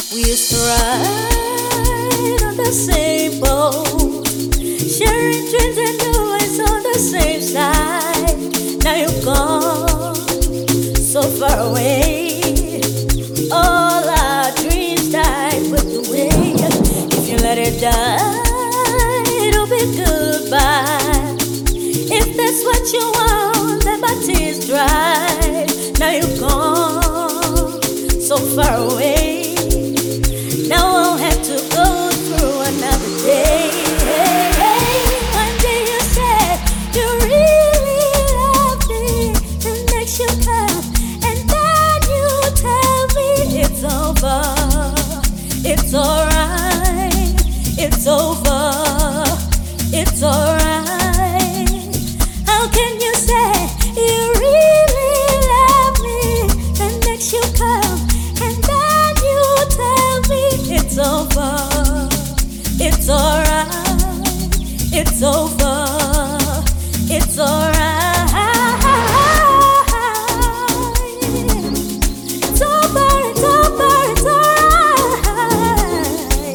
We used to ride on the same boat, sharing dreams and doings on the same side. Now you're gone, so far away. All our dreams died with the wind. If you let it die, it'll be goodbye. If that's what you want, let my tears dry. Now you're gone, so far away. Now I'll have to go through another day. One day you said you really love me, the next you come and then you tell me it's over, it's alright, it's over, it's alright. How can you say you really love me, the next you come and then you tell me it's over, it's alright, it's over, it's alright. It's over, it's over, it's alright.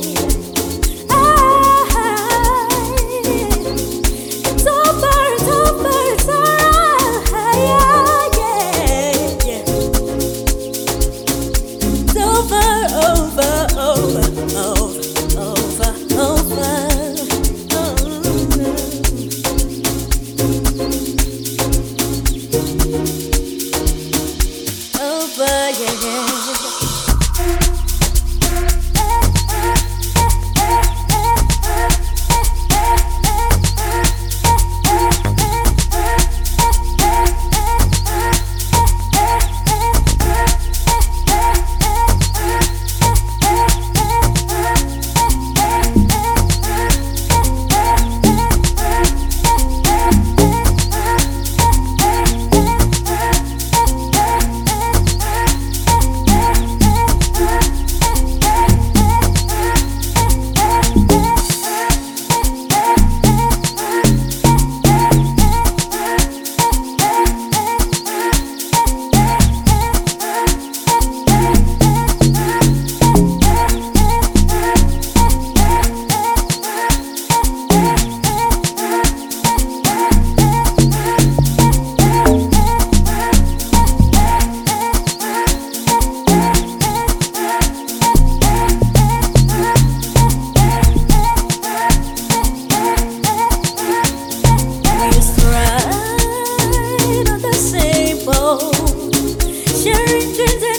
It's over, it's over, it's alright. Yeah, yeah. It's over, over, over, over, over, over, yeah, yeah. We used to ride on the same boat, sharing dreams